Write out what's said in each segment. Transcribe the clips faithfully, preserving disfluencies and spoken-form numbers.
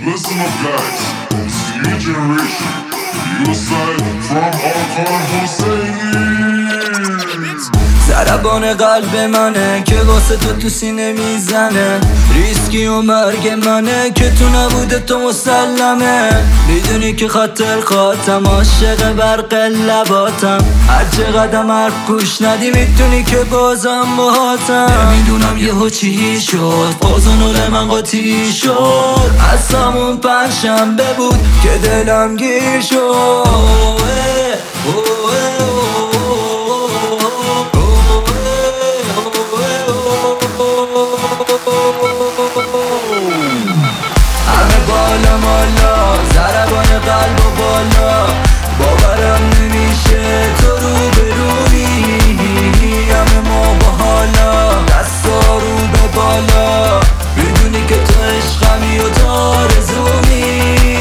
Listen up guys, it's the new generation. You side from Arkan Husseini. ضربان قلب منه که واسه تو تو سینه میزنه، ریسکی و مرگ منه که تو نبوده تو مسلمه. میدونی که خاطر خاطم عاشق برق لباتم، هر چقدر حرف گوش ندی میدونی که بازم باهاتم. نمیدونم یهو چی شد، بازنول من قاطی شد، از همون پنجشنبه بود که دلم گیر شد. همه بالا مالا، ضربان قلب و بالا، باورم نمیشه تو رو برونی. همه ما با حالا، دستا رو به بالا، میدونی که تو عشقمی و تو آرزومی.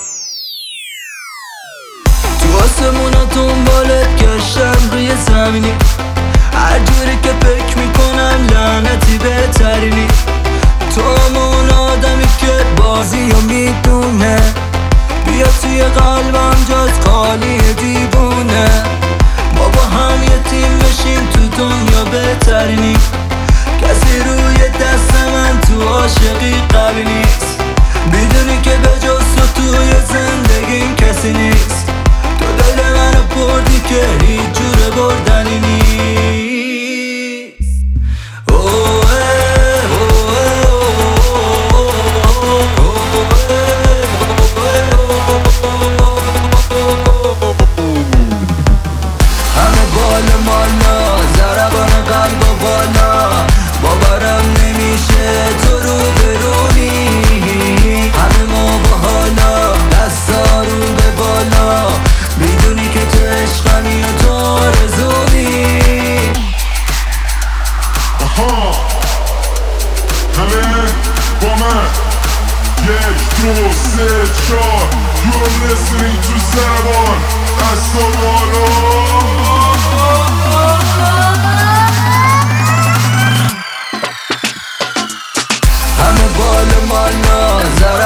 تو آسمونا دنبالت گشتم روی زمینی، هر جوری که فکر میکنم لعنتی بهترینی. تو همون آدمی که بازی رو میدونه، بیا توی قلبم جات خالی دیوونه. ما با هم یه تیم بشیم تو دنیا بهترینی، کسی روی دست من تو عاشقی قوی نیست. میدونی که به جز تو توی زندگیم کسی نیست. تو دل منو بردی که هیچ جور بردنی نیست. مالا ضربان قلب و بالا، باورم نمیشه تو رو برونی. همه ما با حالا، دستا رو به بالا، میدونی که تو عشقمی و تو آرزومی. آها همه با من یک دو سه چار. You're listening to ضربان دستا بالا. همه بال مالا،